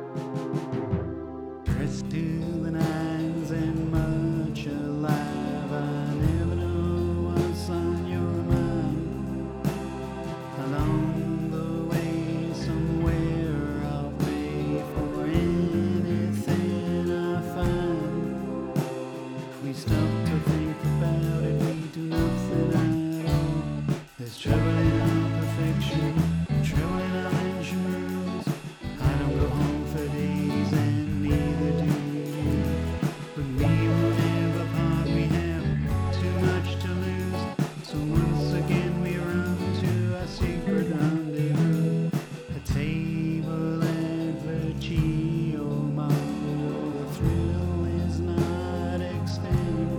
Dressed to the nines and much alive, I never know what's on your mind. Along the way, somewhere I'll pay for anything I find. If we stop to think about it, we do nothing at all. There's trouble in our perfection, trouble in our engine rooms. I don't go home for days and neither do you. But we will never part, we have too much to lose. So once again we run to our secret rendezvous. A table at Vergio Marble, the thrill is not extant.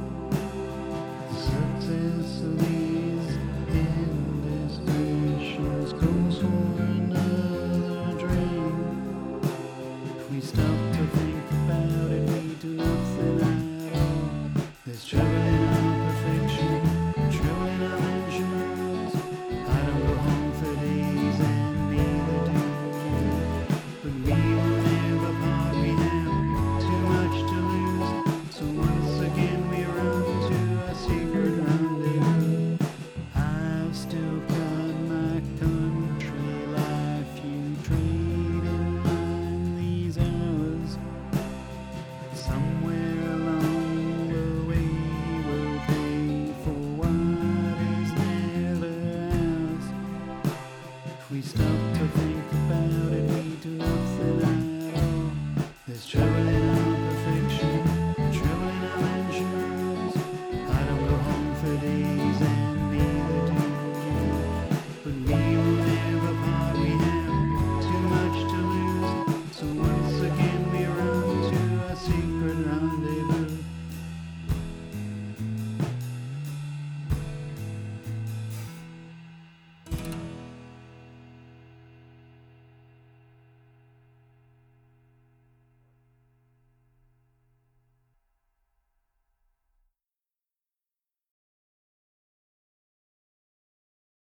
Success of these indiscretions goes for another drink. If we stop to think about it, we do nothing at all. There's trouble in our perfection, trouble in our engine rooms. I don't go home for days and neither do you. But we will never part, we have too much to lose. So once again we run to our secret rendezvous. I've still got my country life, you trade in mine these hours. Somewhere along the way we'll pay for what is never ours. If we stop to think about it, we do nothing at all. There's trouble in our perfection, trouble in our engine rooms. I don't go home for days and neither do you. But we will never part, we have too much to lose. So once again we run to our secret rendezvous.